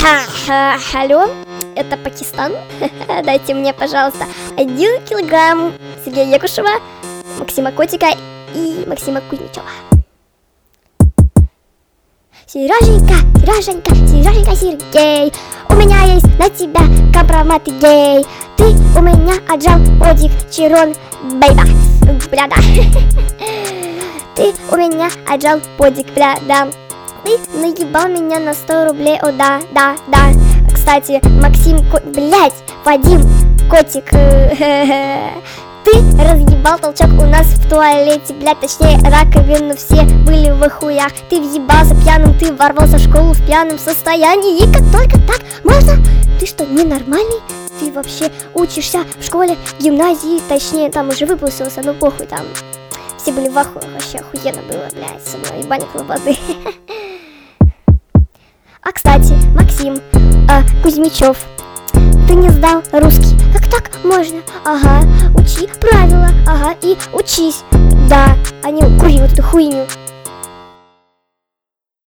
Алло, это Пакистан. Дайте мне, пожалуйста, 1 килограмм Сергея Якушева, Максима Котика и Максима Кузьмичева. Сереженька, Сереженька, Сереженька, Сергей, у меня есть на тебя компромат гей. Ты у меня отжал подик Чирон, бейба, бляда. Ты у меня отжал подик, бляда. Ты наебал меня на 100 рублей, о да, да, да. Кстати, Максим, блять, Вадим, Котик, ты разъебал толчок у нас в туалете, блядь, точнее раковину, все были в хуях. Ты въебался пьяным, ты ворвался в школу в пьяном состоянии. И как только так можно? Ты что, ненормальный? Ты вообще учишься в школе, гимназии, точнее там уже выпустился, ну похуй, там все были в ахуе, вообще охуенно было, блядь, со мной ебаник воды. А кстати, Максим Кузьмичев, ты не сдал русский. Как так можно? Ага, учи правила, ага, и учись. Да, а не кури вот эту хуйню.